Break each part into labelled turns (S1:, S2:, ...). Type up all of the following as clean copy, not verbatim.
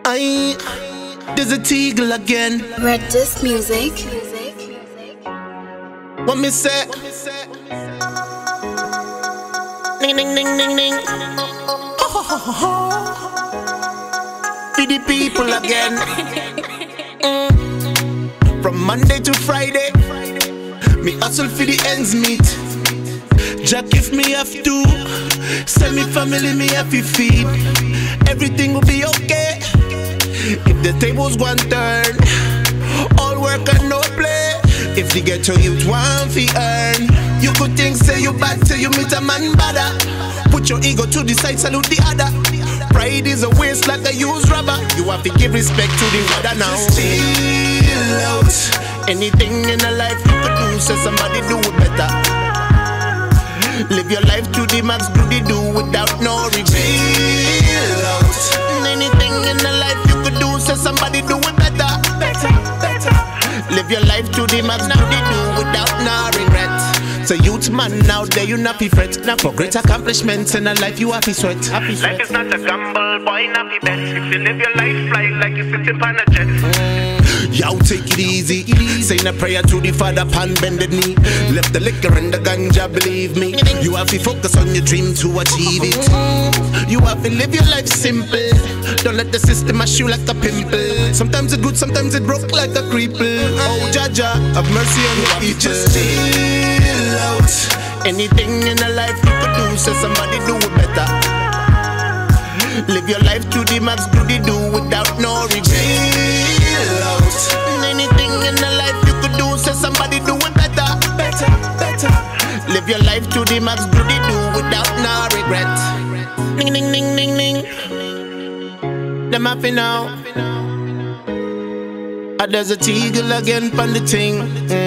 S1: I there's a Teagle again.
S2: Red Disc Music.
S1: What me say? Ning ning ning ning ning. For the people again. From Monday to Friday, me hustle for the ends meet. Jack if me have to, send me family me have to feed. Everything will be okay if the tables go and turn. All work and no play. If the ghetto youth want fi earn, you could think say you bad till you meet a man badder. Put your ego to the side, salute the other. Pride is a waste like a used rubber. You have to give respect to the mother now. Chill out. Anything in a life you could do, so somebody do it better. Live your life to the max, do the do without no regret. Chill out. Anything in a life you could do, so somebody do it better. Live your life to the max, do the do without no regret. So youth man out there, you not be fret. Now for great accomplishments in a life you have to sweat.
S3: Life is not a gamble, boy, not be bet. If you live your life fly like you sitting on a jet.
S1: Yo, take it easy. Saying a prayer to the Father upon bended knee. Left the liquor and the ganja, believe me. You have to focus on your dream to achieve it. You have to live your life simple. Don't let the system mash you like a pimple. Sometimes it good, sometimes it broke like a cripple. Oh, Jaja, have mercy on your people. Chill out. Anything in a life you could do, so somebody do it better. Live your life to the max, do the do without no regret. Chill out. Anything in a life you could do, so somebody do it better. Live your life to the max, do the do without no regret. Ning ning ning ning ning. Them happy now. There's a Teagle again pon the thing.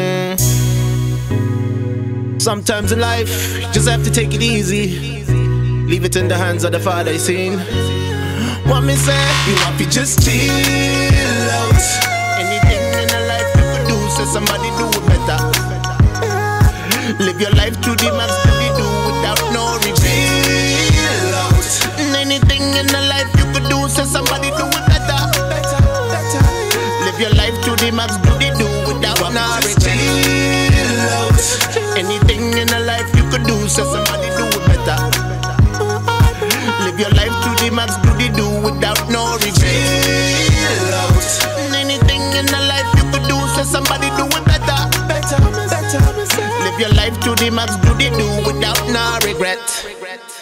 S1: Sometimes in life, you just have to take it easy. Leave it in the hands of the Father, you seen. What me say? You have to just chill out. Anything in a life you could do, so somebody do it better. Live your life to the max, do the do without no regret. Chill out. Anything in a life you could do, so somebody do it better. Live your life to the max, do the do without no regret. Chill out. Anything in a life you could do, so somebody do it better. Live your life to the max, do the do without no regret. Chill out. Anything in a life you could do, so somebody do it better. Live your life to the max, do the do without no regret.